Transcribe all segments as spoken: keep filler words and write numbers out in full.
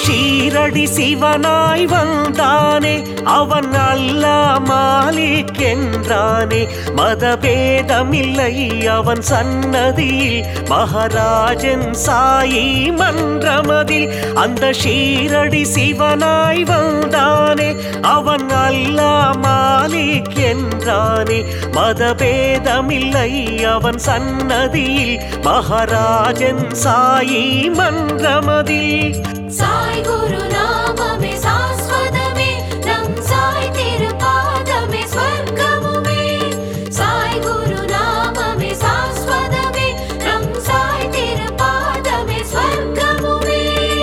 ஷீரடி சிவனாய் வந்தானே அவன் அல்லாஹ் மாலிக் என்றானே. மதபேதமில்லை அவன் சன்னதியில் மகாராஜன் சாயி மன்றமதில். அந்த ஷீரடி சிவனாய் வந்தானே அவன் அல்லாஹ் மாலிக் என்றானே. மதபேதமில்லை அவன் சன்னதியில் மகாராஜன் சாயி மன்றமதில். சாய் குரு நாமமே சாஸ்வதமே நம் சாய் திருப்பாதமே ஸ்வர்க்கமுமே. சாய் குரு நாமமே சாஸ்வதமே நம் சாய் திருப்பாதமே ஸ்வர்க்கமுமே.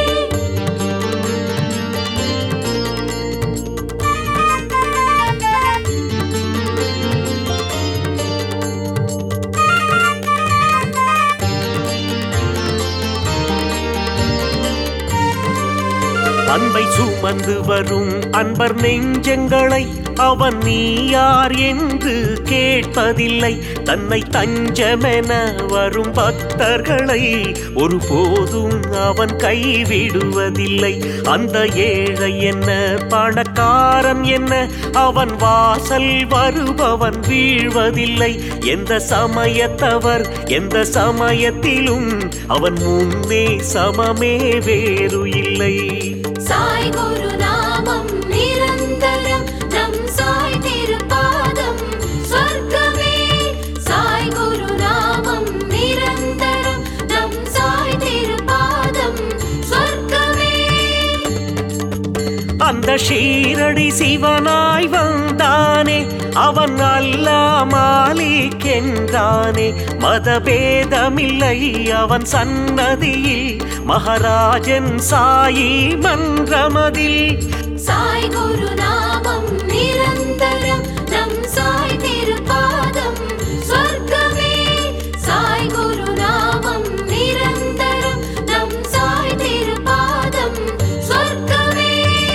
அன்பை சுமந்து வரும் அன்பர் நெஞ்சங்களை அவன் நீ யார் என்று கேட்பதில்லை. தன்னை தஞ்சமென வரும் பக்தர்களை ஒருபோதும் அவன் கைவிடுவதில்லை. அந்த ஏழை என்ன பணக்காரன் என்ன அவன் வாசல் வருபவன் வீழ்வதில்லை. எந்த சமயத்தவர் எந்த சமயத்திலும் அவன் முன்னே சமமே வேறு இல்லை. சாய் குரு நாமம் நிரந்தரம் நம் சாய் திருப்பாதம் ஸ்வர்க்கமே. சாய் குரு நாமம் நிரந்தரம் நம் சாய் திருப்பாதம் ஸ்வர்க்கமே. அந்த ஷீரடி சிவனாய் வந்தானே அவன் அல்லாஹ் மாலிக் என்றானே. மதபேதமில்லை அவன் சன்னதியில் மகாராஜன் சாயி மன்றமதில். சாய் குரு நாமம் நிரந்தரம் நம் சாய் திருப்பாதம் ஸ்வர்க்கமே. சாய் குரு நாமம் நிரந்தரம் நம் சாய் திருப்பாதம் ஸ்வர்க்கமே.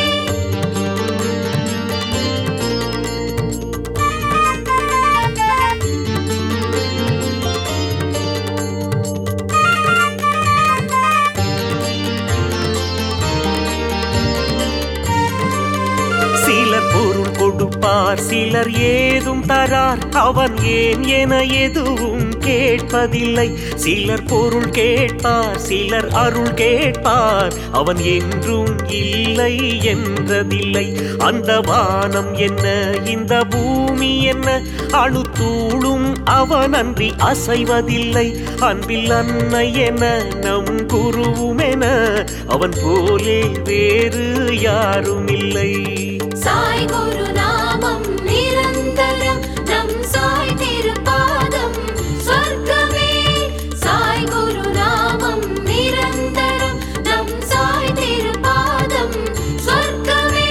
சிலர் பொருள் கொடுப்பார் சிலர் ஏதும் தரார். அவன் ஏன் என எதுவும் கேட்பதில்லை. சிலர் பொருள் கேட்பார் சிலர் அருள் கேட்பார். அவன் என்றும் இல்லை என்றதில்லை. அந்த வானம் என்ன இந்த பூமி என்ன அணுத்தூளும் அவன் அன்றி அசைவதில்லை. அன்பில் அன்னை என நம் குருவும் என அவன் போலே வேறு யாரும் இல்லை. சாய் குரு நாமம் நிரந்தரம் நம் சாய் திருப்பாதம் ஸ்வர்க்கமே. சாய் குரு நாமம் நிரந்தரம் நம் சாய் திருப்பாதம் ஸ்வர்க்கமே.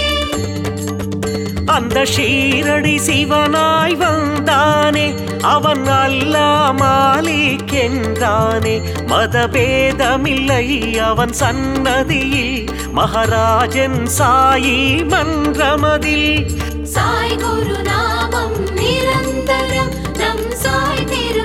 அந்த ஷீரடி சிவனாய் வந்தானே அவன் அல்லாஹ் மாலிக் என்றானே. மதபேதமில்லை அவன் சன்னதியில் மகாராஜன் சாயி மன்றமதில். சாய் குரு நாமம் நிரந்தரம் நம் சாய் திரு